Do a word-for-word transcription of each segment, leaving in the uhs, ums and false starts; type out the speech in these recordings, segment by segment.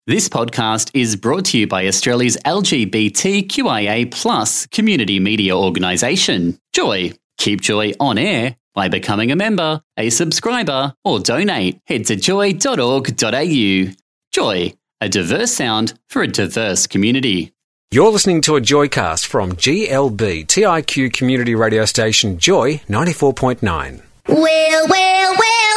This podcast is brought to you by Australia's L G B T Q I A plus community media organisation, Joy. Keep Joy on air by becoming a member, a subscriber, or donate. Head to joy dot org dot a u. Joy, a diverse sound for a diverse community. You're listening to a Joycast from G L B T I Q community radio station Joy ninety-four point nine. Well, well, well.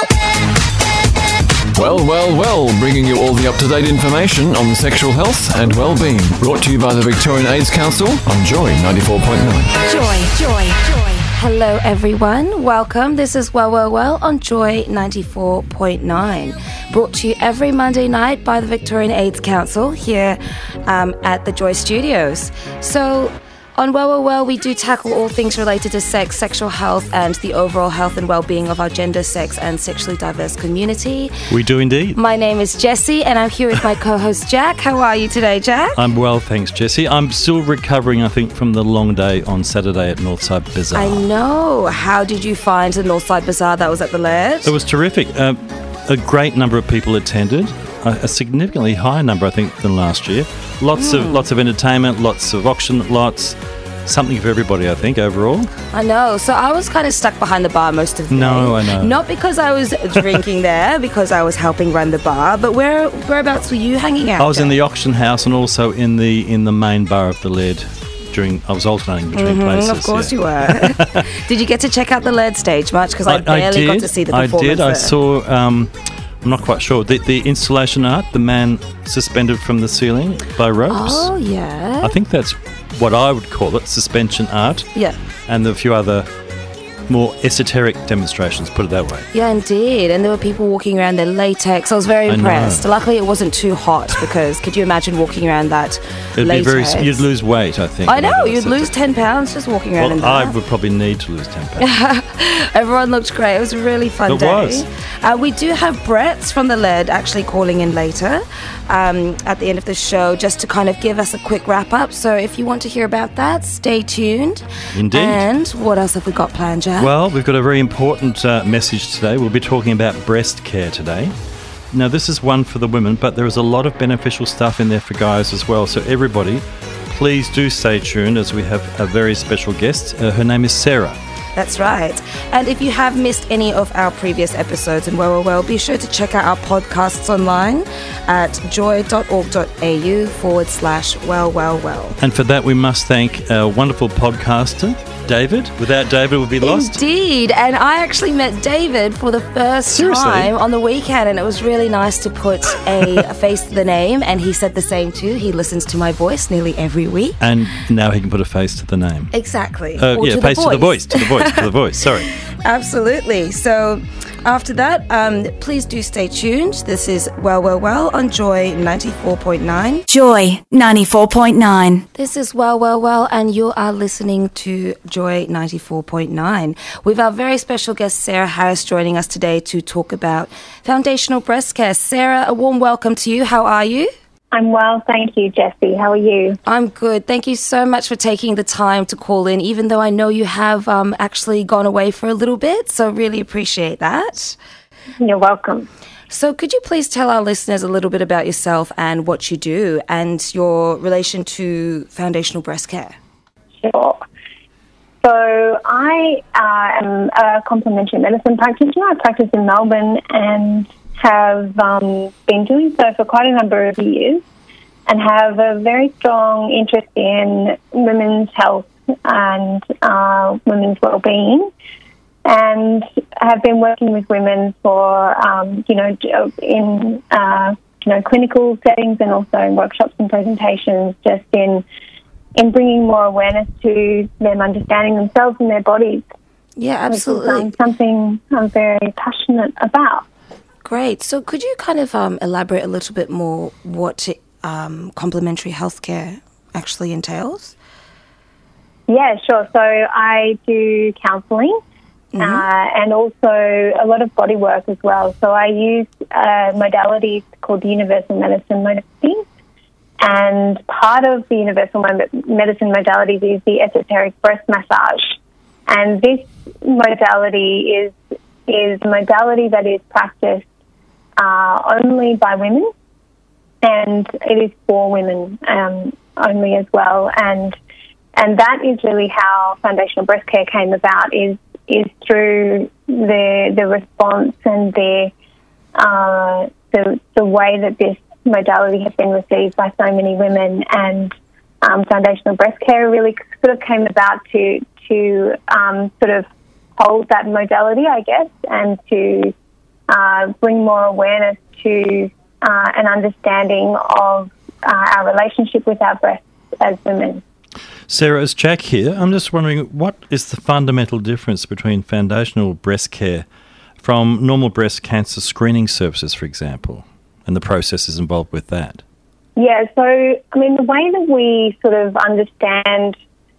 Well, well, well, bringing you all the up-to-date information on sexual health and well-being. Brought to you by the Victorian AIDS Council on Joy ninety-four point nine. Joy, joy, joy. Hello, everyone. Welcome. This is Well, Well, Well on Joy ninety-four point nine. Brought to you every Monday night by the Victorian AIDS Council here um, at the Joy Studios. So, on Well, Well, Well, we do tackle all things related to sex, sexual health, and the overall health and well-being of our gender, sex, and sexually diverse community. We do indeed. My name is Jessie, and I'm here with my co-host Jack. How are you today, Jack? I'm well, thanks, Jessie. I'm still recovering, I think, from the long day on Saturday at Northside Bazaar. I know. How did you find the Northside Bazaar that was at the Laird? It was terrific. Uh, a great number of people attended. A significantly higher number, I think, than last year. Lots mm. of lots of entertainment, lots of auction lots, something for everybody, I think, overall. I know. So I was kind of stuck behind the bar most of the no, day. No, I know. Not because I was drinking there, because I was helping run the bar, but where whereabouts were you hanging out? I was there? in the auction house and also in the in the main bar of the Laird. During, I was alternating between mm-hmm, places. Of course yeah. you were. Did you get to check out the Laird stage much? Because I, I barely I did, got to see the performance I did. there. I saw... Um, I'm not quite sure. The, the installation art, the man suspended from the ceiling by ropes. Oh, yeah. I think that's what I would call it, suspension art. Yeah. And a few other more esoteric demonstrations, put it that way. Yeah, indeed. And there were people walking around their latex. I was very impressed. Luckily, it wasn't too hot because could you imagine walking around that It'd latex? Be very, you'd lose weight, I think. I know. You'd lose ten pounds just walking around well, in that. I would probably need to lose ten pounds. Everyone looked great. It was a really fun it day. Was. Uh, we do have Brett from the Laird actually calling in later um, at the end of the show just to kind of give us a quick wrap-up. So if you want to hear about that, stay tuned. Indeed. And what else have we got planned, Jack? Well, we've got a very important uh, message today. We'll be talking about breast care today. Now, this is one for the women, but there is a lot of beneficial stuff in there for guys as well. So everybody, please do stay tuned as we have a very special guest. Uh, her name is Sarah. That's right. And if you have missed any of our previous episodes in Well, Well, Well, be sure to check out our podcasts online at joy dot org dot a u forward slash well, well, well. And for that, we must thank our wonderful podcaster, David. Without David, we'd be lost. Indeed. And I actually met David for the first Seriously? time on the weekend, and it was really nice to put a, a face to the name, and he said the same too. He listens to my voice nearly every week. And now he can put a face to the name. Exactly. Uh, Or yeah, to face the to the voice, to the voice, to the voice, sorry. Absolutely. So after that, um, please do stay tuned. This is Well, Well, Well on Joy ninety-four point nine. Joy ninety-four point nine. This is Well, Well, Well, and you are listening to Joy ninety-four point nine. With our very special guest, Sarah Harris, joining us today to talk about foundational breast care. Sarah, a warm welcome to you. How are you? I'm well, thank you, Jessie. How are you? I'm good. Thank you so much for taking the time to call in, even though I know you have um, actually gone away for a little bit, so really appreciate that. You're welcome. So could you please tell our listeners a little bit about yourself and what you do and your relation to foundational breast care? Sure. So I uh, am a complementary medicine practitioner. I practice in Melbourne and have um, been doing so for quite a number of years and have a very strong interest in women's health and uh, women's well-being, and have been working with women for, um, you know, in, uh, you know, clinical settings and also in workshops and presentations, just in in bringing more awareness to them understanding themselves and their bodies. Yeah, absolutely. Which is um, something I'm very passionate about. Great. So could you kind of um, elaborate a little bit more what um, complementary healthcare actually entails? Yeah, sure. So I do counselling mm-hmm. uh, and also a lot of body work as well. So I use uh, modalities called the Universal Medicine modalities. And part of the Universal Medicine modalities is the esoteric breast massage. And this modality is is a modality that is practiced uh, only by women and it is for women um, only as well. And and that is really how foundational breast care came about, is is through the the response and the uh, the the way that this modality has been received by so many women. And um, foundational breast care really sort of came about to to um, sort of hold that modality, I guess, and to uh, bring more awareness to uh, an understanding of uh, our relationship with our breasts as women. Sarah, it's Jack here. I'm just wondering, what is the fundamental difference between foundational breast care from normal breast cancer screening services, for example, and the processes involved with that? Yeah, so, I mean, the way that we sort of understand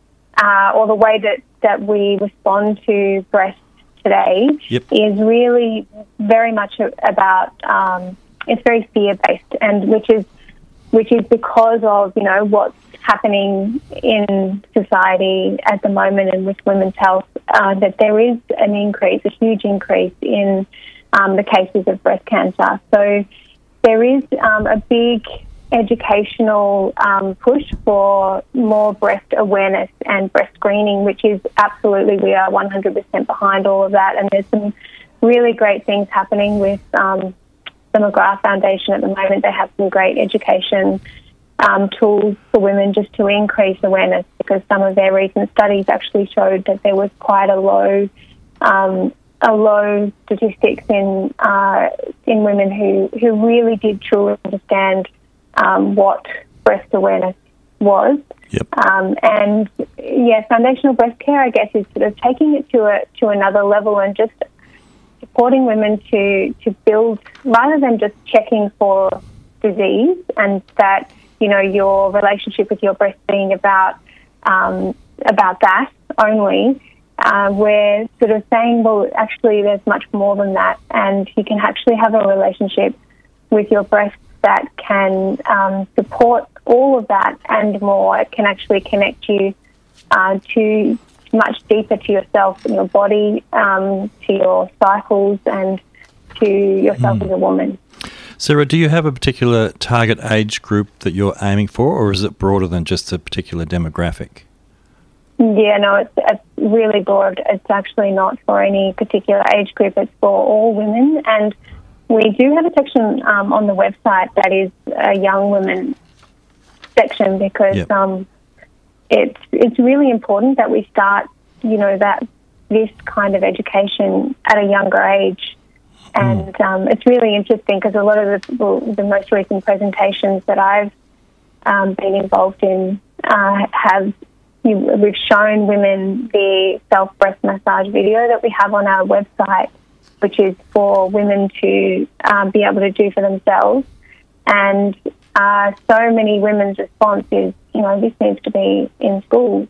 uh, or the way that, that we respond to breasts today Yep. is really very much about, um, it's very fear-based, and which is which is because of, you know, what's happening in society at the moment and with women's health, uh, that there is an increase, a huge increase in um, the cases of breast cancer. So there is um, a big educational um, push for more breast awareness and breast screening, which is absolutely, we are one hundred percent behind all of that. And there's some really great things happening with um, the McGrath Foundation at the moment. They have some great education um, tools for women just to increase awareness, because some of their recent studies actually showed that there was quite a low um, a low statistics in uh, in women who, who really did truly understand um, what breast awareness was. Yep. Um, and yeah, foundational breast care, I guess, is sort of taking it to a to another level and just supporting women to, to build, rather than just checking for disease, and that, you know, your relationship with your breast being about um, about that only. Uh, we're sort of saying, well, actually, there's much more than that, and you can actually have a relationship with your breast that can um, support all of that and more. It can actually connect you uh, to much deeper to yourself and your body, um, to your cycles, and to yourself mm. as a woman. Sarah, do you have a particular target age group that you're aiming for, or is it broader than just a particular demographic? Yeah, no, it's, it's really broad. It's actually not for any particular age group. It's for all women. And we do have a section um, on the website that is a young women section, because yep. um, it's it's really important that we start, you know, that this kind of education at a younger age. And mm. um, it's really interesting, because a lot of the, well, the most recent presentations that I've um, been involved in uh, have you, we've shown women the self breast massage video that we have on our website, which is for women to um, be able to do for themselves. And uh, so many women's response is, you know, this needs to be in schools.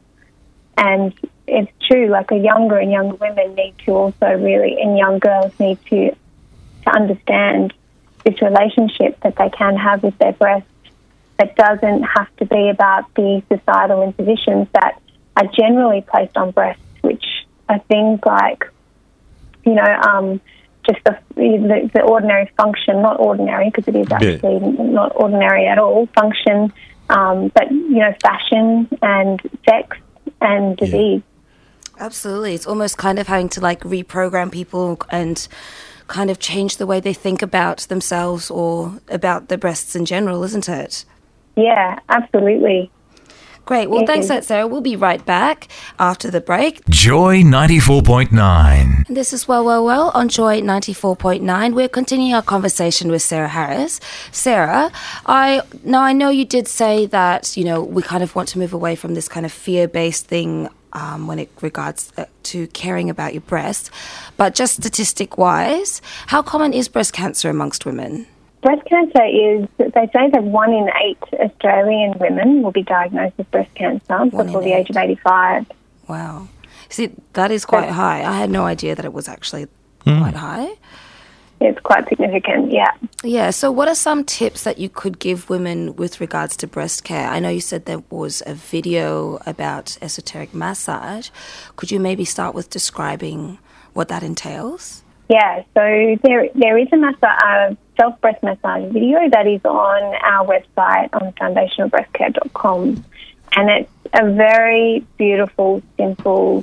And it's true, like a younger and younger women need to also really, and young girls need to, to understand this relationship that they can have with their breasts, that doesn't have to be about the societal impositions that are generally placed on breasts, which are things like, you know, um, just the, the, the ordinary function, not ordinary because it is actually yeah. not ordinary at all, function, um, but, you know, fashion and sex and disease. Yeah. Absolutely. It's almost kind of having to, like, reprogram people and kind of change the way they think about themselves or about their breasts in general, isn't it? Yeah, absolutely. Great. Well, thanks, that Sarah. We'll be right back after the break. Joy ninety-four point nine. This is Well, Well, Well on Joy ninety-four point nine. We're continuing our conversation with Sarah Harris. Sarah, I now I know you did say that, you know, we kind of want to move away from this kind of fear-based thing um, when it regards to caring about your breasts, but just statistic-wise, how common is breast cancer amongst women? Breast cancer is, they say that one in eight Australian women will be diagnosed with breast cancer before the age of eighty-five. Wow. See, that is quite That's, high. I had no idea that it was actually mm. quite high. It's quite significant, yeah. Yeah, so what are some tips that you could give women with regards to breast care? I know you said there was a video about esoteric massage. Could you maybe start with describing what that entails? Yeah, so there there is a massage, uh, self-breast massage video that is on our website on foundational breast care dot com. And it's a very beautiful, simple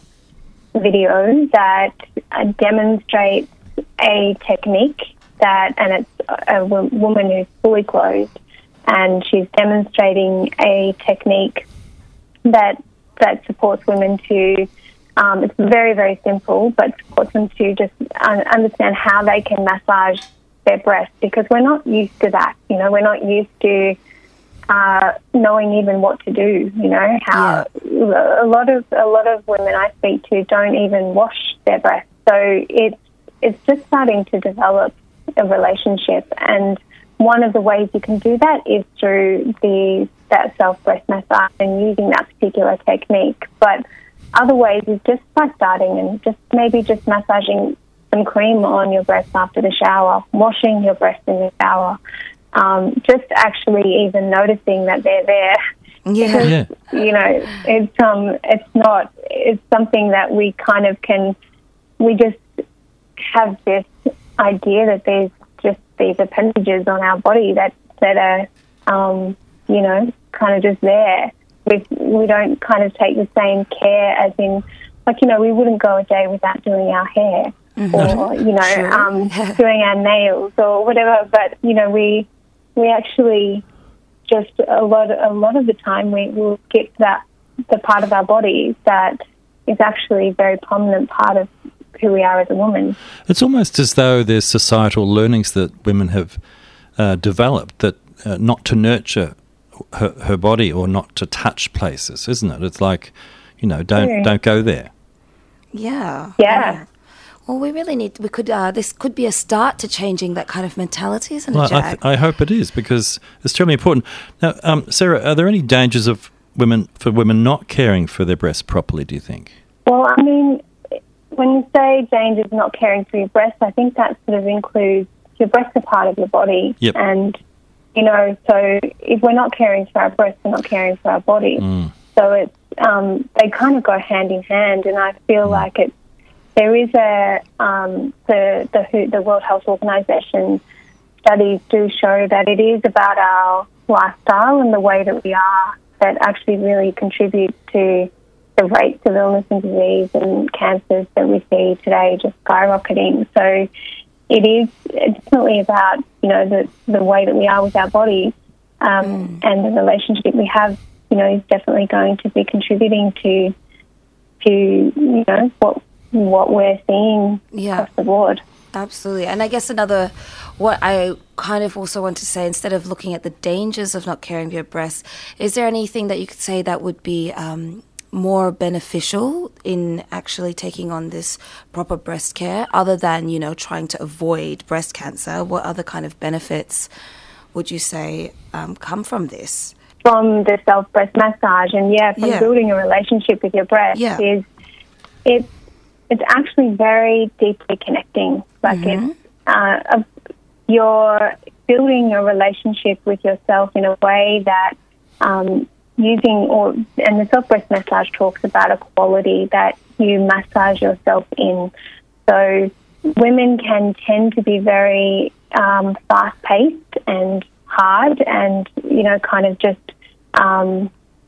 video that uh, demonstrates a technique that, and it's a, a w- woman who's fully clothed, and she's demonstrating a technique that that supports women to, um, it's very, very simple, but supports them to just un- understand how they can massage their breasts, because we're not used to that. You know, we're not used to uh, knowing even what to do. You know, how yeah. a lot of a lot of women I speak to don't even wash their breasts. So it's it's just starting to develop a relationship, and one of the ways you can do that is through the that self-breast massage and using that particular technique. But other ways is just by starting and just maybe just massaging some cream on your breasts after the shower, washing your breasts in the shower, um, just actually even noticing that they're there. Yeah. Because, Yeah. you know, it's um, it's not, it's something that we kind of can, we just have this idea that there's just these appendages on our body that, that are, um, you know, kind of just there. We, we don't kind of take the same care as in, like, you know, we wouldn't go a day without doing our hair. Mm-hmm. Or, you know, Sure. um, doing our nails or whatever. But, you know, we we actually just a lot a lot of the time we will get to that the part of our body that is actually a very prominent part of who we are as a woman. It's almost as though there's societal learnings that women have uh, developed that uh, not to nurture her, her body or not to touch places, isn't it? It's like, you know, don't Mm. don't go there. Yeah. Yeah. Well, we really need, we could, uh, this could be a start to changing that kind of mentality, isn't Well, it, I, Jack? th- I hope it is, because it's terribly important. Now, um, Sarah, are there any dangers of women for women not caring for their breasts properly, do you think? Well, I mean, when you say dangers of not caring for your breasts, I think that sort of includes your breasts are part of your body. Yep. And, you know, so if we're not caring for our breasts, we're not caring for our body. Mm. So it's, um, they kind of go hand in hand, and I feel Mm. like it's, there is a, um, the, the, W H O, the World Health Organization studies do show that it is about our lifestyle and the way that we are that actually really contributes to the rates of illness and disease and cancers that we see today just skyrocketing. So it is definitely about, you know, the, the way that we are with our bodies, um, mm. and the relationship we have, you know, is definitely going to be contributing to, to you know, what what we're seeing Yeah. across the board. Absolutely. And I guess another, what I kind of also want to say, instead of looking at the dangers of not caring for your breasts, is there anything that you could say that would be um, more beneficial in actually taking on this proper breast care, other than, you know, trying to avoid breast cancer? What other kind of benefits would you say um, come from this? From the self-breast massage and, yeah, from Yeah. building a relationship with your breast Yeah. is it's it's actually very deeply connecting. Like Mm-hmm. it's uh, a, you're building a relationship with yourself in a way that um, using or and the self-breast massage talks about a quality that you massage yourself in. So women can tend to be very um, fast-paced and hard, and you know, kind of just. Um,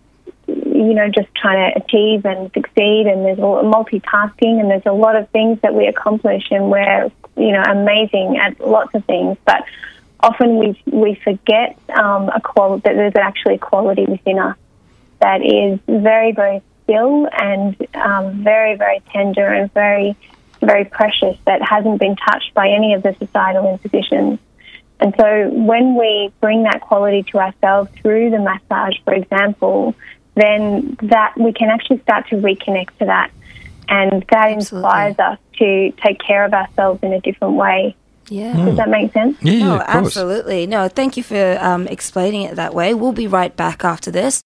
you know, just trying to achieve and succeed, and there's a lot of multitasking, and there's a lot of things that we accomplish, and we're, you know, amazing at lots of things, but often we we forget um, a quality, that there's actually a quality within us that is very, very still and um, very, very tender and very, very precious, that hasn't been touched by any of the societal impositions. And so when we bring that quality to ourselves through the massage, for example, then that we can actually start to reconnect to that. And that Absolutely. inspires us to take care of ourselves in a different way. Yeah. Does that make sense? Yeah, No, yeah, of course. absolutely. No, thank you for um, explaining it that way. We'll be right back after this.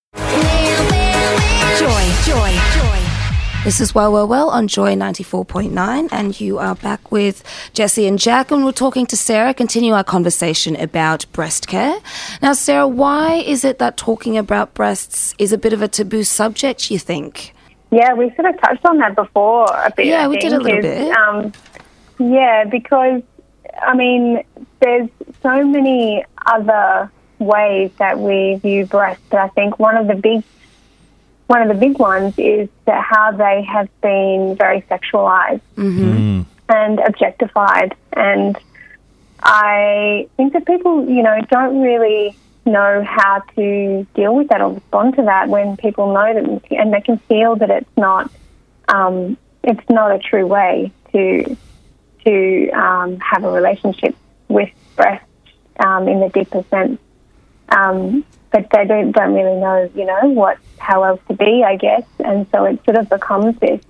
Joy, joy, joy. This is Well, Well, Well on Joy ninety-four point nine, and you are back with Jesse and Jack, and we're talking to Sarah, continue our conversation about breast care. Now, Sarah, why is it that talking about breasts is a bit of a taboo subject, you think? Yeah, we sort of touched on that before a bit. Yeah, I we did think, a little is, bit. Um, yeah, because I mean, there's so many other ways that we view breasts, but I think one of the big one of the big ones is that how they have been very sexualized Mm-hmm. Mm. and objectified. And I think that people, you know, don't really know how to deal with that or respond to that when people know that, and they can feel that it's not, um, it's not a true way to to um, have a relationship with breasts um, in the deeper sense. Um, but they don't don't really know, you know, what how else to be, I guess, and so it sort of becomes this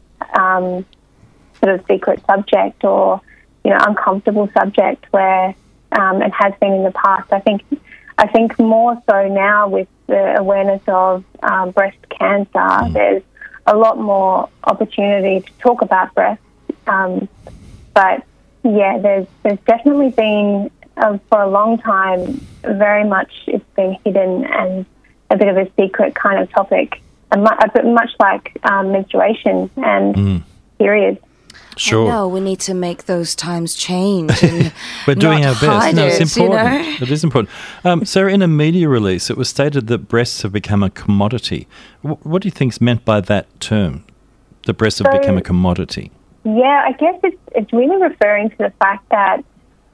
um, sort of secret subject or, you know, uncomfortable subject where um, it has been in the past. I think. I think more so now with the awareness of um, breast cancer, mm. there's a lot more opportunity to talk about breasts. Um, but yeah, there's there's definitely been uh, for a long time very much it's been hidden and a bit of a secret kind of topic, a, mu- a bit much like um, menstruation and Mm. periods. Sure. No, we need to make those times change. And We're doing not our best. hide No, it's it, you important. know? It is important. Um, Sarah, in a media release, it was stated that breasts have become a commodity. W- what do you think is meant by that term? The breasts have So- become a commodity. Yeah, I guess it's it's really referring to the fact that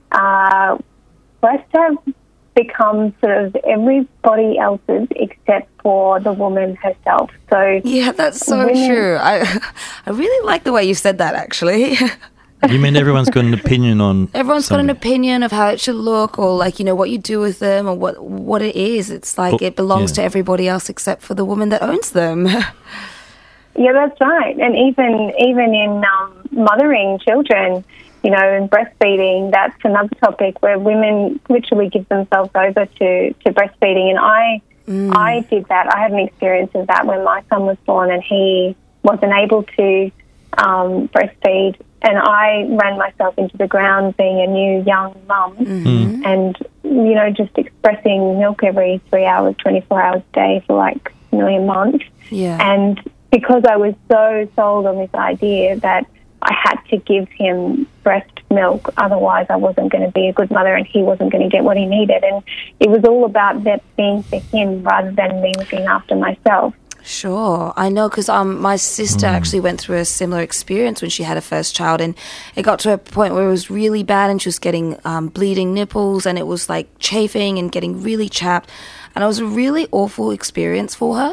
uh, breasts have become sort of everybody else's except for the woman herself. So Yeah, that's so Women- true. I I really like the way you said that, actually. You mean everyone's got an opinion on Everyone's got an something? opinion of how it should look, or like, you know, what you do with them, or what what it is. It's like Well, it belongs yeah. to everybody else except for the woman that owns them. yeah, that's right. And even even in um, mothering children, you know, and breastfeeding, that's another topic where women literally give themselves over to, to breastfeeding. And I I did that. I had an experience of that when my son was born and he wasn't able to um, breastfeed. And I ran myself into the ground being a new young mum Mm-hmm. and, you know, just expressing milk every three hours, twenty-four hours a day for like nearly a month. Yeah. And because I was so sold on this idea that I had to give him breast milk, otherwise I wasn't going to be a good mother and he wasn't going to get what he needed. And it was all about that being for him rather than me looking after myself. Sure, I know, because um, my sister actually went through a similar experience when she had her first child, and it got to a point where it was really bad, and she was getting um, bleeding nipples, and it was like chafing and getting really chapped, and it was a really awful experience for her.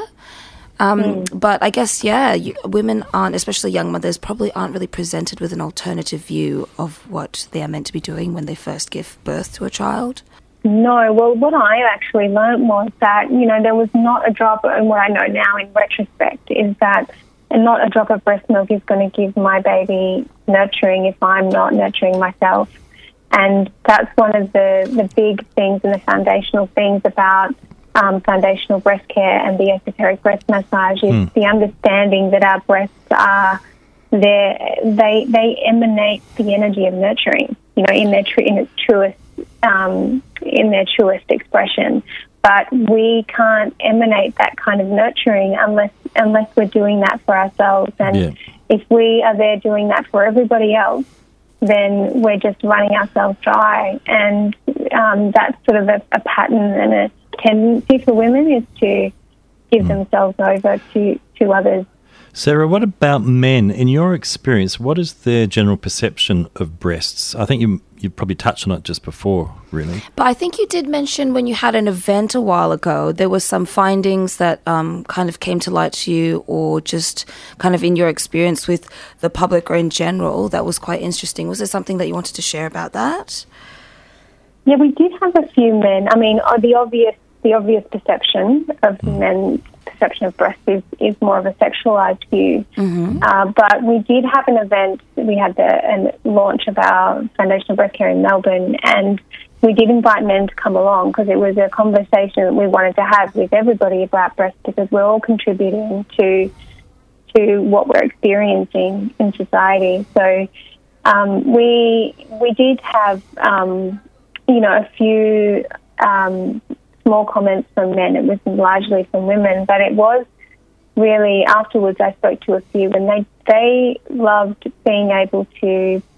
Um, But I guess, yeah, you, women aren't, especially young mothers, probably aren't really presented with an alternative view of what they are meant to be doing when they first give birth to a child. No, well, what I actually learned was that, you know, there was not a drop, and what I know now in retrospect is that not a drop of breast milk is going to give my baby nurturing if I'm not nurturing myself. And that's one of the, the big things and the foundational things about um, foundational breast care and the esoteric breast massage is Mm. the understanding that our breasts are there, they, they emanate the energy of nurturing, you know, in their tr- in its truest Um, in their truest expression, but we can't emanate that kind of nurturing unless unless we're doing that for ourselves. And Yeah. if we are there doing that for everybody else, then we're just running ourselves dry. And um, that's sort of a, a pattern and a tendency for women is to give themselves over to, to others. Sarah, what about men? In your experience, what is their general perception of breasts? I think you you probably touched on it just before, really. But I think you did mention when you had an event a while ago, there were some findings that um, kind of came to light to you, or just kind of in your experience with the public or in general, that was quite interesting. Was there something that you wanted to share about that? Yeah, we did have a few men. I mean, uh, the obvious the obvious perception of men's perception of breasts is, is more of a sexualized view. Mm-hmm. Uh, but we did have an event. We had the an launch of our Foundational Breast Care in Melbourne, and we did invite men to come along because it was a conversation that we wanted to have with everybody about breasts, because we're all contributing to to what we're experiencing in society. So um, we we did have um, you know a few um, small comments from men. It was largely from women, but it was really afterwards I spoke to a few, and they they loved being able to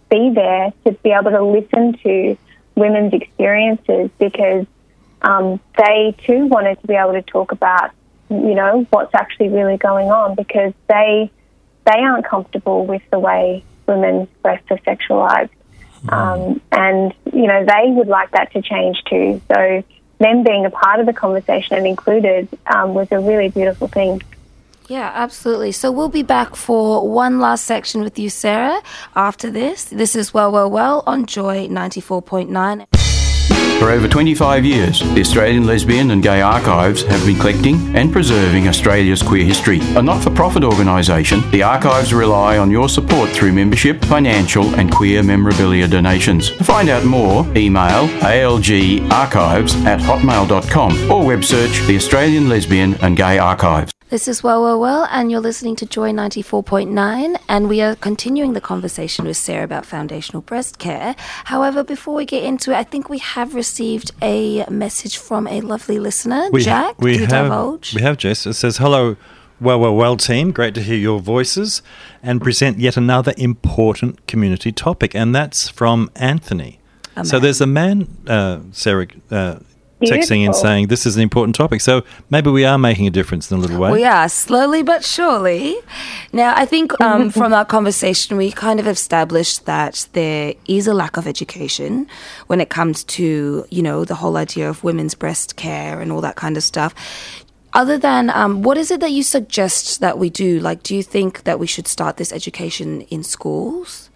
be there to be able to listen to women's experiences, because um, they too wanted to be able to talk about, you know, what's actually really going on, because they they aren't comfortable with the way women's breasts are sexualized. Mm. Um, and, you know, they would like that to change too. So them being a part of the conversation and included um, was a really beautiful thing. Yeah, absolutely. So we'll be back for one last section with you, Sarah, after this. This is Well, Well, Well on Joy ninety-four point nine. For over twenty-five years, the Australian Lesbian and Gay Archives have been collecting and preserving Australia's queer history. A not-for-profit organisation, the Archives rely on your support through membership, financial and queer memorabilia donations. To find out more, email algarchives at hotmail dot com or web search the Australian Lesbian and Gay Archives. This is Well, Well, Well, and you're listening to Joy ninety-four point nine, and we are continuing the conversation with Sarah about foundational breast care. However, before we get into it, I think we have received a message from a lovely listener. We, Jack, we do you have, divulge? We have, Jess. It says, hello, Well, Well, Well team. Great to hear your voices and present yet another important community topic, and that's from Anthony. A so man. there's a man, uh, Sarah, uh, texting and Beautiful. saying this is an important topic. So maybe we are making a difference in a little way. We are, slowly but surely. Now, I think um, from our conversation, we kind of established that there is a lack of education when it comes to, you know, the whole idea of women's breast care and all that kind of stuff. Other than, um, what is it that you suggest that we do? Like, do you think that we should start this education in schools?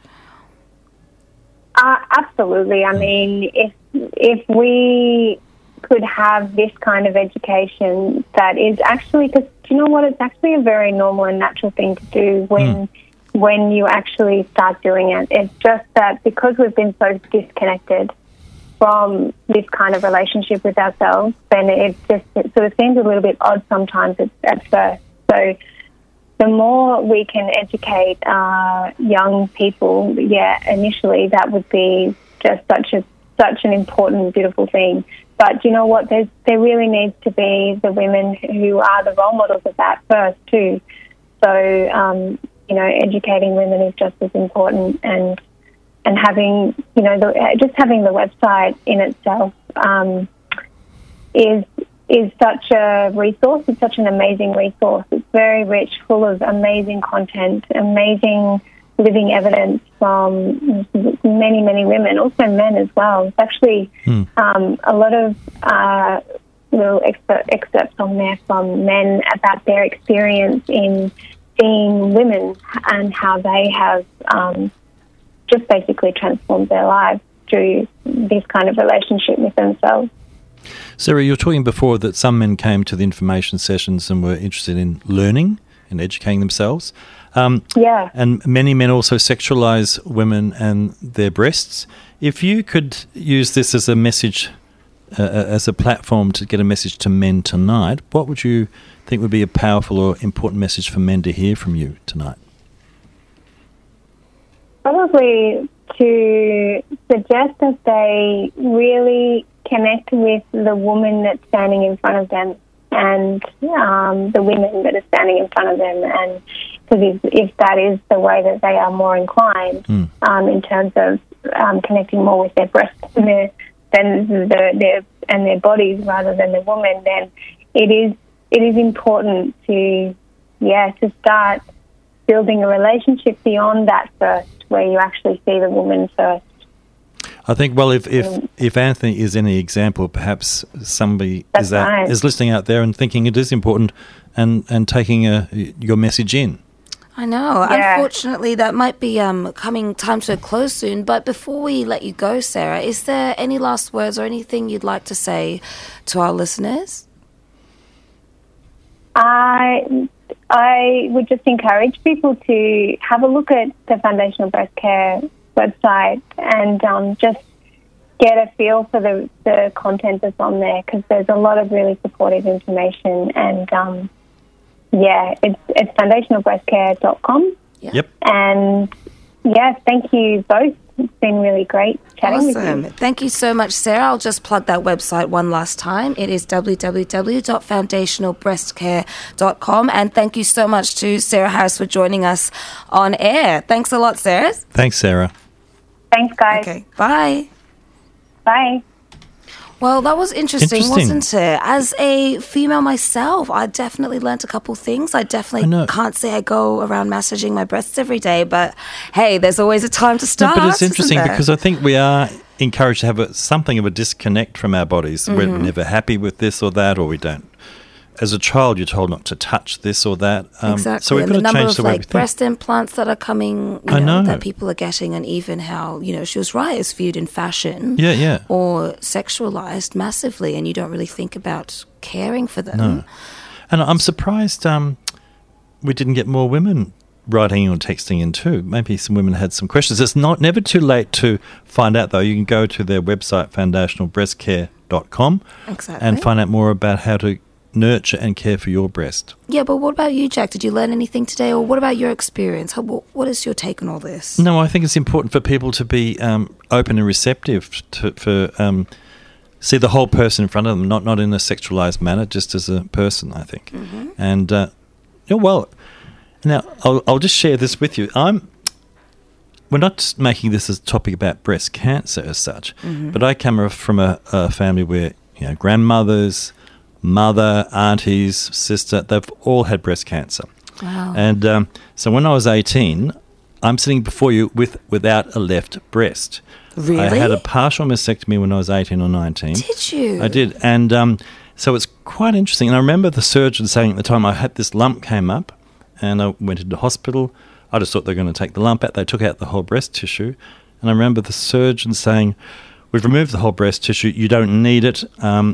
Uh, absolutely. I mean, if if we could have this kind of education that is actually, because you know what, it's actually a very normal and natural thing to do when mm. when you actually start doing it. It's just that because we've been so disconnected from this kind of relationship with ourselves, then it just it sort of seems a little bit odd sometimes at, at first. So the more we can educate uh, young people, yeah, initially that would be just such a such an important, beautiful thing. But you know what? There's, there really needs to be the women who are the role models of that first too. So um, you know, educating women is just as important, and and having you know the, just having the website in itself um, is is such a resource. It's such an amazing resource. It's very rich, full of amazing content, amazing living evidence from many, many women, also men as well. It's actually mm. um, a lot of uh, little excerpt, excerpts on there from men about their experience in seeing women and how they have um, just basically transformed their lives through this kind of relationship with themselves. Sarah, you were talking before that some men came to the information sessions and were interested in learning and educating themselves. Um, yeah. And many men also sexualize women and their breasts. If you could use this as a message, uh, as a platform to get a message to men tonight, what would you think would be a powerful or important message for men to hear from you tonight? Probably to suggest that they really connect with the woman that's standing in front of them and um, the women that are standing in front of them, and because if, if that is the way that they are more inclined mm. um, in terms of um, connecting more with their breasts and their, than the, their and their bodies rather than the woman, then it is it is important to yeah to start building a relationship beyond that first, where you actually see the woman first. I think, well, if, if, if Anthony is any example, perhaps somebody That's is, out, right. is listening out there and thinking it is important and, and taking a, your message in. I know. Yeah. Unfortunately, that might be um, coming time to a close soon. But before we let you go, Sarah, is there any last words or anything you'd like to say to our listeners? I I would just encourage people to have a look at the Foundational Breast Care website and um, just get a feel for the, the content that's on there, because there's a lot of really supportive information. And um, yeah, it's it's foundational breast care dot com. Yeah. Yep. And yeah, thank you both. It's been really great chatting Awesome. with you. Thank you so much, Sarah. I'll just plug that website one last time. It is w w w dot foundational breast care dot com. And thank you so much to Sarah Harris for joining us on air. Thanks a lot, Sarah. Thanks, Sarah. Thanks, guys. Okay, bye. Bye. Well, that was interesting, Interesting. wasn't it? As a female myself, I definitely learnt a couple things. I definitely I know. can't say I go around massaging my breasts every day, but hey, there's always a time to No, start. but it's isn't interesting there? because I think we are encouraged to have a, something of a disconnect from our bodies. We're Mm-hmm. never happy with this or that, or we don't. As a child, you're told not to touch this or that. Um, Exactly. So we've and got the to number change of the way we like think. breast implants that are coming, you I know, know. that people are getting, and even how, you know, she was right, it's viewed in fashion. Yeah, yeah. Or sexualized massively, and you don't really think about caring for them. No. And I'm surprised um, we didn't get more women writing or texting in too. Maybe some women had some questions. It's not never too late to find out, though. You can go to their website, foundational breast care dot com, Exactly. and find out more about how to nurture and care for your breast. Yeah, but what about you, Jack? Did you learn anything today, or what about your experience? How, what, what is your take on all this? No, I think it's important for people to be um, open and receptive to for um, see the whole person in front of them, not not in a sexualized manner, just as a person. I think, Mm-hmm. and uh, yeah, well, now I'll, I'll just share this with you. I'm. We're not making this as a topic about breast cancer as such, Mm-hmm. but I come from a, a family where you know grandmothers, mother, aunties, sister, they've all had breast cancer. Wow. And um, so when I was eighteen, I'm sitting before you with without a left breast. Really? I had a partial mastectomy when I was eighteen or nineteen. Did you? I did. And um, so it's quite interesting. And I remember the surgeon saying at the time I had this lump came up and I went into hospital. I just thought they were going to take the lump out. They took out the whole breast tissue. And I remember the surgeon saying, we've removed the whole breast tissue. You don't need it. Um,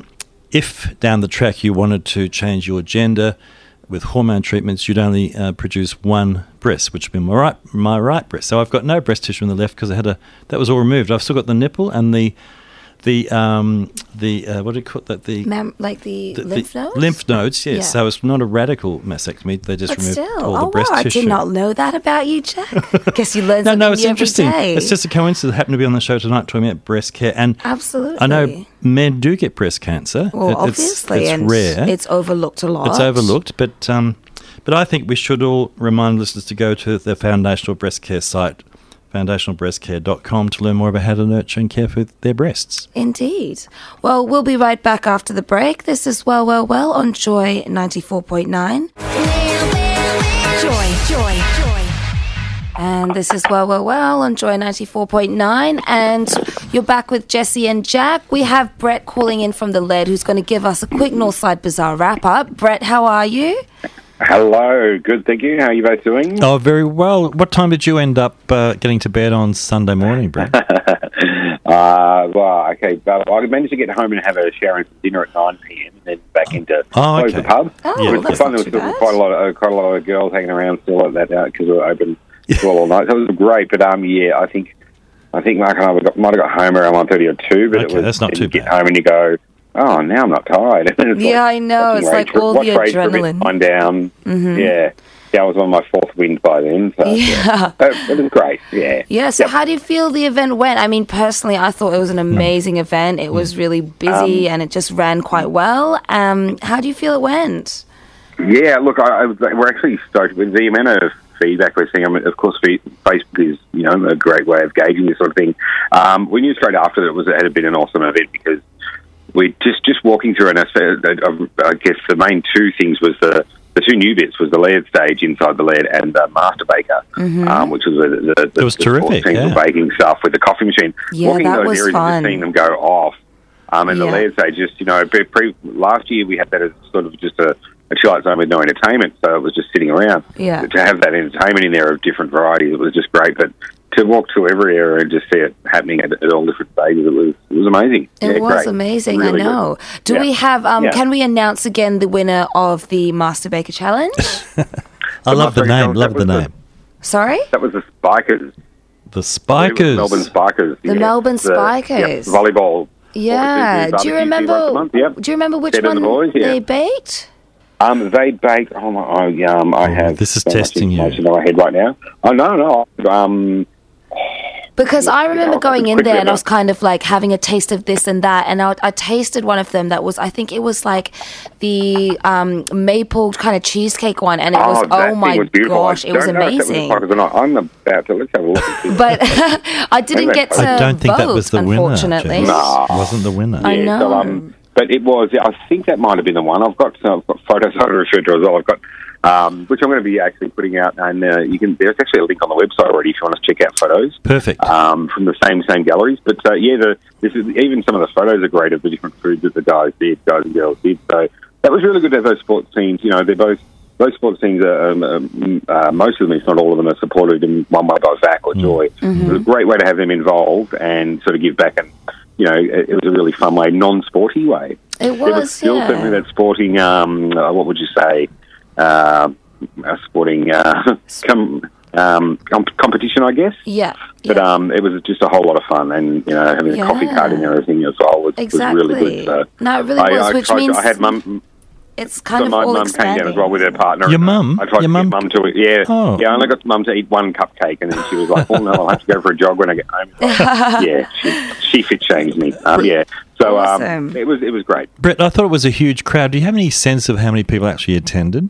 if down the track you wanted to change your gender with hormone treatments, you'd only uh, produce one breast, which would be my right, my right breast. So I've got no breast tissue in the left because I had a that was all removed. I've still got the nipple and the the um the uh, what do you call that the Mam- like the, the, lymph the nodes? lymph nodes, yes. Yeah. So it's not a radical mastectomy. They just But removed still, all the oh breast wow, tissue. I did not know that about you, Jack. Guess you learn No, something no, it's new interesting. every day. It's just a coincidence. I happen to be on the show tonight talking about breast care, and Absolutely. I know men do get breast cancer. Well, It- it's, obviously, it's and rare. it's overlooked a lot. It's overlooked, but um, but I think we should all remind listeners to go to the Foundational Breast Care site, foundational breast care dot com, to learn more about how to nurture and care for their breasts. Indeed. Well, we'll be right back after the break. This is Well, Well, Well on Joy ninety-four point nine. Joy, joy, joy. And this is Well, Well, Well on Joy ninety-four point nine. And you're back with Jesse and Jack. We have Brett calling in from the L E D, who's going to give us a quick Northside Bazaar wrap-up. Brett, how are you? Hello, good, thank you. How are you both doing? Oh, very well. What time did you end up uh, getting to bed on Sunday morning, Brett? uh, well, okay, but I managed to get home and have a shower and some dinner at nine p.m. and then back into Oh, close okay. the pub. Oh, Yeah. It was that's fun. not There too was still bad. quite a lot of uh, quite a lot of girls hanging around still at that because we were open still all night. So it was great. But um, yeah, I think I think Mark and I got, might have got home around one thirty or two. But Okay, it was that's not and too you get bad. home and you go, oh, now I'm not tired. And it's Yeah, I know. watching It's Rage like for- all watch the Rage for a bit, adrenaline. wind down. Yeah, that was on my fourth wind by then. So, Yeah. It, it was great. Yeah. Yeah, so Yep. how do you feel the event went? I mean, personally, I thought it was an amazing event. It was really busy and it just ran quite well. Um, how do you feel it went? Yeah, look, I, I was, we're actually stoked with the amount of feedback we're seeing. I mean, of course, fe- Facebook is, you know, a great way of gauging this sort of thing. Um, we knew straight after that it was it had been an awesome event because we just just walking through, and I, I guess the main two things was the the two new bits was the L E D stage inside the L E D and the Master Baker, um, which was the, the, the It was the terrific, sports teams yeah. were baking stuff with the coffee machine. Yeah, walking that those was areas fun. and just seeing them go off. Um, and Yeah. the L E D stage, just, you know, pre, pre, last year we had that as sort of just a, a chill-out zone with no entertainment, so it was just sitting around. Yeah. But to have that entertainment in there of different varieties, it was just great. But to walk through every area and just see it happening at, at all different stages, it was it was amazing. It Yeah, was great. amazing, Really I know. good. Do Yeah. we have, um, Yeah. can we announce again the winner of the Master Baker Challenge? I love the Master name, Baker, love that the was name. Sorry? That was the Spikers. The Spikers. Melbourne Spikers. The yeah. Melbourne The- Spikers. Yeah, volleyball. Yeah. Barbecue Do you once a remember, month, yep. do you remember which Ted and one the boys, yeah. they baked? Um, they baked. Oh my! Oh, um, I Oh, have. this is so much testing you. information in my head right now. Oh no, no. Um, Because I remember know, going it's in quick there and I enough. was kind of like having a taste of this and that, and I, I tasted one of them that was, I think it was like the um, maple kind of cheesecake one, and it was, that oh thing my was beautiful. gosh, I it was don't know if that was amazing. the Parkers or not. I'm about to, let's have a look at this. But I didn't get to I don't think vote, that was the winner. unfortunately. Jess. Nah. Wasn't the winner. I Yeah, know. So, um, but it was, I think that might have been the one. I've got, uh, I've got photos I referred to as well. I've got, um, which I'm going to be actually putting out, and uh, you can. There's actually a link on the website already if you want to check out photos. Perfect. Um, from the same same galleries, but uh, yeah, the this is even some of the photos are great of the different foods that the guys did, guys and girls did. So that was really good to have those sports teams. You know, they're both those sports teams. Are, um, um, uh, most of them, if not all of them, are supported in one way by V A C or Joy. Mm-hmm. It was a great way to have them involved and sort of give back, and you know, it, it was a really fun way, non-sporty way. It There was was, still yeah. certainly that sporting. Um, uh, what would you say? Uh, a sporting uh, com, um, comp- competition, I guess. Yeah. But yeah. um, it was just a whole lot of fun, and you know, having a Yeah. coffee cart and everything as well was, Exactly. was really good. So No, it really I, was, I which tried means to, I had mum. it's kind So of my all mum came expanding. down as well with her partner. Your and, uh, mum? I tried Your to mum? get mum to eat. Yeah, Oh. yeah. I only got mum to eat one cupcake, and then she was like, "Oh no, I'll have to go for a jog when I get home." Yeah, she, she fit shamed me. Um, yeah, so um, Awesome. it was it was great. Brett, I thought it was a huge crowd. Do you have any sense of how many people actually attended?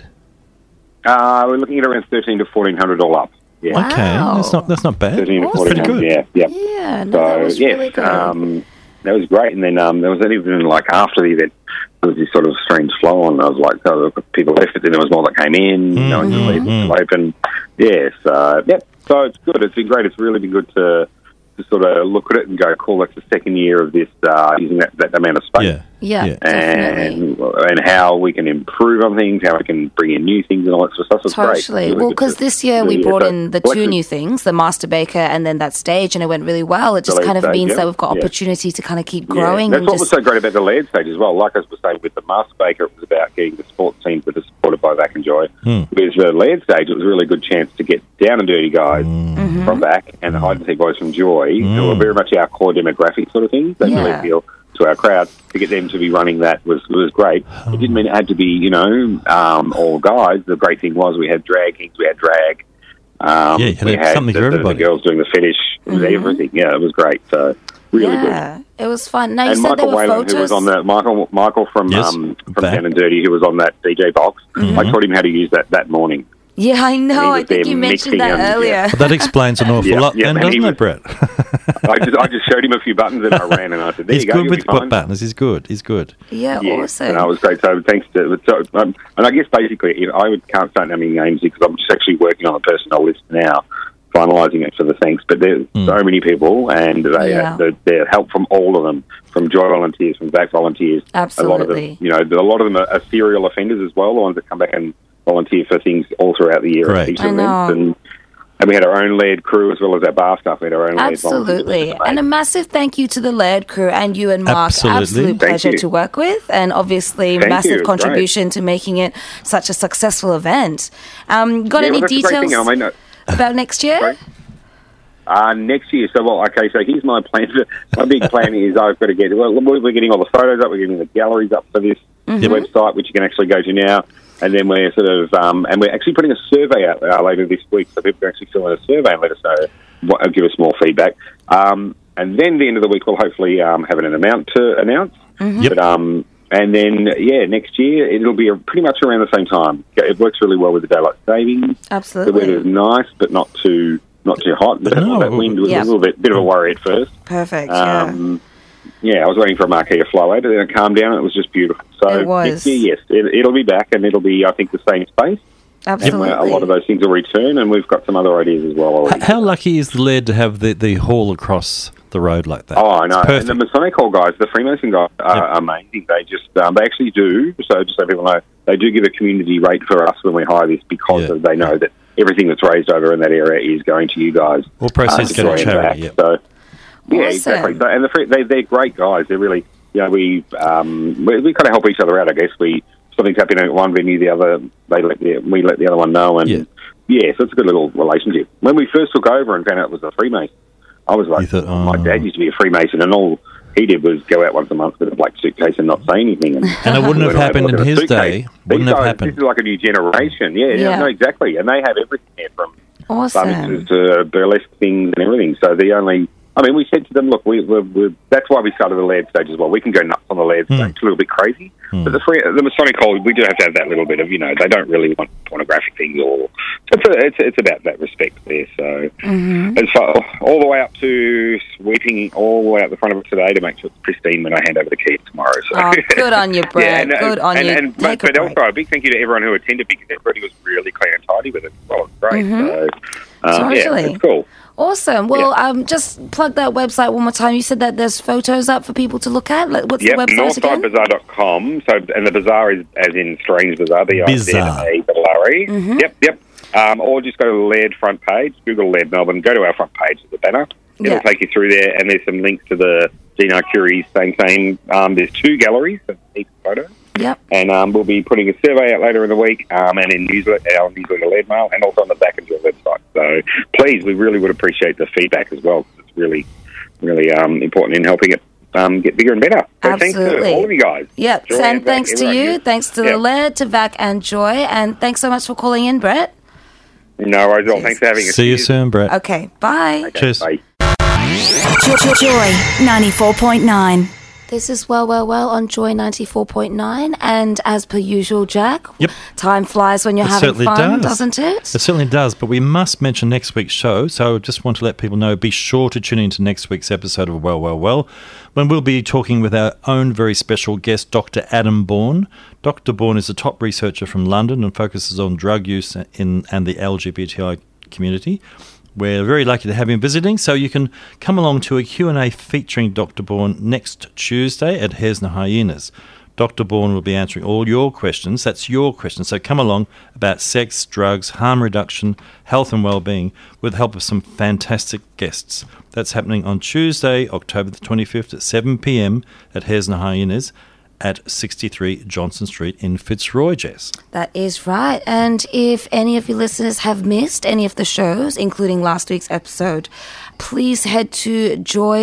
Uh, we're looking at around thirteen to fourteen hundred all up. Yeah, Wow. Okay, that's not that's not bad. thirteen to Awesome. fourteen Pretty hundred. good. Yeah, yeah. Yeah, no, So that was yes, really good. um, that was great. And then um, there was even like after the event, there was this sort of strange flow on. I was like, oh, people left, but then there was more that came in. Mm, No one could mm, leave, mm. it's still open. Yes, uh, yep. So it's good. It's been great. It's really been good to to sort of look at it and go, cool. That's the second year of this uh, using that, that amount of space. Yeah. yeah, yeah. definitely. And and how we can improve on things, how we can bring in new things and all that sort of stuff. So it's great. Totally. Really Well, good because to- this year we yeah, brought so in the two Alexis- new things, the Master Baker and then that stage, and it went really well. It just The kind of stage, means yeah. that we've got Yeah. opportunity to kind of keep Yeah, growing. That's and what just, was so great about the Laird stage as well. Like I was saying, with the Master Baker, it was about getting the sports teams that are supported by V A C and Joy. Hmm. With the Laird stage, it was a really good chance to get down and dirty guys Mm-hmm. from V A C and the hide and seek boys from Joy, who are very much our core demographic sort of things. They Yeah. really appeal to our crowd. To get them to be running that was was great. It didn't mean it had to be, you know, um, all guys. The great thing was we had drag kings, we had drag. Um, Yeah, you had we had something the, for the- the everybody. girls doing the fetish. It was everything. Yeah, it was great. So really good. yeah, it was fun. Now, you And said Michael there were Whalen, photos. who was on the Michael Michael from Yes, um, from back. Down and Dirty, who was on that D J box. Mm-hmm. I taught him how to use that that morning. Yeah, I know. He I was think there you mentioned mixing that and- earlier. yeah. But that explains an awful Yeah, lot, yeah, then, and he doesn't was- it, Brett? I just I just showed him a few buttons and I ran and I said, "There He's you go, good you'll with be fine." buttons. He's good. He's good. Yeah, Yeah, awesome. and I was great. So thanks to so, um, and I guess basically, if I would, can't start naming names because I'm just actually working on a personnel list now, finalising it for the thanks. But there's so many people, and they Yeah. uh, the, their help from all of them, from Joy volunteers, from V A C volunteers. A lot of Absolutely. them, you know, a lot of them are, are serial offenders as well. The ones that come back and volunteer for things all throughout the year. Right. At each I event. know. And, and we had our own Laird crew as well as our bar staff. We had our own Laird volunteers. Absolutely. And a massive thank you to the Laird crew and you and Mark. Absolutely. Absolute Thank pleasure you. to work with. And obviously, Thank massive you. Great. contribution to making it such a successful event. Um, got Yeah, any well, that's the great details thing. I mean, uh, about next year? Sorry? Uh, next year, so well, okay, so here's my plan. My big plan is I've got to get, well, we're getting all the photos up, we're getting the galleries up for this Mm-hmm. website, which you can actually go to now, and then we're sort of, um, and we're actually putting a survey out uh, later this week, so people can actually fill in a survey and let us know, what, give us more feedback. Um, and then the end of the week, we'll hopefully um, have an amount to announce. Mm-hmm. Yep. But, um, and then, yeah, next year, it'll be pretty much around the same time. It works really well with the daylight savings. The Absolutely. weather's nice, but not too not too hot. But No. that wind was Yeah. a little bit bit of a worry at first. Perfect. Yeah. Um, yeah, I was waiting for a marquee to flow out, but then it calmed down and it was just beautiful. So It was. next year, yes, it, it'll be back and it'll be, I think, the same space. Absolutely. And, uh, a lot of those things will return, and we've got some other ideas as well already. How lucky is the Laird to have the, the hall across the road like that? Oh, I know. It's And the perfect. Masonic Hall guys, the Freemason guys, are Yep. amazing. They just, um, they actually do, so just so people know, they do give a community rate for us when we hire this because Yeah. of, they know that everything that's raised over in that area is going to you guys. All proceeds uh, go to join charity, back. yep. So, yeah, Awesome. exactly. So, and the, free- they, they're great guys. They're really, you know, we, um, we, we kind of help each other out, I guess. We, something's happening at one venue, the other, they let the, we let the other one know, and Yeah. yeah, so it's a good little relationship. When we first took over and found out it was a Freemason, I was like, You thought, my oh. dad used to be a Freemason, and all he did was go out once a month with a black suitcase and not say anything. And, And it wouldn't have When I had a happened look in at a his suitcase, day. these Wouldn't have guys- happened. This is like a new generation. Yeah, yeah, Yeah. no, exactly. And they have everything there from Awesome. Buses to burlesque things and everything. So the only, I mean, we said to them, look, we, we're, we're, that's why we started the Laird stage as well. We can go nuts on the Laird Mm. stage, it's a little bit crazy. Mm. But the, free, the Masonic Hall, we do have to have that little bit of, you know, they don't really want pornographic things or, it's, a, it's, it's about that respect there. So Mm-hmm. as far, all the way up to sweeping all the way up the front of it today to make sure it's pristine when I hand over the keys tomorrow. So. Oh, good on you, Brad. and, Good on and, you. And, Take but a but break. also a big thank you to everyone who attended because everybody was really clean and tidy with it. Well, it's great. Mhm. So, um, yeah, Totally. it's cool. Awesome. Well, um, just plug that website one more time. You said that there's photos up for people to look at. Like, what's Yep, the website again? northside bazaar dot com. So, and the bazaar is as in Strange Bazaar, B I Z A double R E. Mhm. Yep, yep. Um, or just go to the Laird front page, Google Laird Melbourne, go to our front page of the banner. It'll Yeah. take you through there, and there's some links to the Gina Curie's same same. Um, there's two galleries of each photo. Yep. And um, we'll be putting a survey out later in the week, um, and in newsletter, our newsletter Laird Mail, and also on the back of your website. So please, we really would appreciate the feedback as well. 'Cause it's really, really um, important in helping it um, get bigger and better. So thanks Absolutely. to all of you guys. Yep. Joy And and Vac, thanks to everyone you. here. Thanks to Yep. the Laird, to Vac and Joy. And thanks so much for calling in, Brett. No worries at all. Thanks for having us. See you Cheers. soon, Brett. Okay. Bye. Okay, Cheers. bye. Joy, Joy ninety-four point nine. This is Well, Well, Well on Joy ninety-four point nine. And as per usual, Jack, Yep. time flies when you're It having certainly fun, does. doesn't it? It certainly does, but we must mention next week's show, so I just want to let people know, be sure to tune into next week's episode of Well, Well, Well, when we'll be talking with our own very special guest, Doctor Adam Bourne. Doctor Bourne is a top researcher from London and focuses on drug use in and the L G B T I community. We're very lucky to have him visiting, so you can come along to a Q and A featuring Doctor Bourne next Tuesday at Hares and Hyenas. Doctor Bourne will be answering all your questions. That's your questions. So come along about sex, drugs, harm reduction, health and well-being with the help of some fantastic guests. That's happening on Tuesday, October the twenty-fifth at seven p.m. at Hares and Hyenas at sixty-three Johnson Street in Fitzroy, Jess. That is right. And if any of you listeners have missed any of the shows, including last week's episode, please head to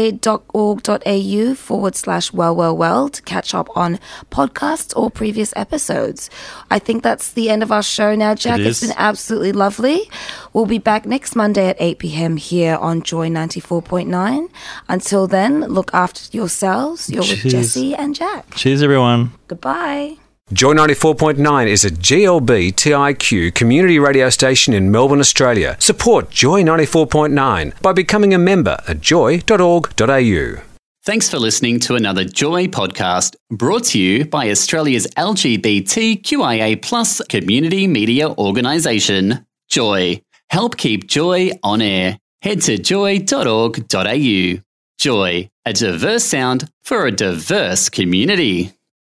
joy.org.au forward slash well, well, well to catch up on podcasts or previous episodes. I think that's the end of our show now, Jack. It It's is. been absolutely lovely. We'll be back next Monday at eight p.m. here on Joy ninety-four point nine. Until then, look after yourselves. You're with Cheers. Jesse and Jack. Cheers, everyone. Goodbye. Joy ninety-four point nine is a G L B T I Q community radio station in Melbourne, Australia. Support Joy ninety-four point nine by becoming a member at joy dot org dot a u. Thanks for listening to another Joy podcast brought to you by Australia's L G B T Q I A plus community media organisation, Joy. Help keep Joy on air. Head to joy dot org dot a u. Joy, a diverse sound for a diverse community.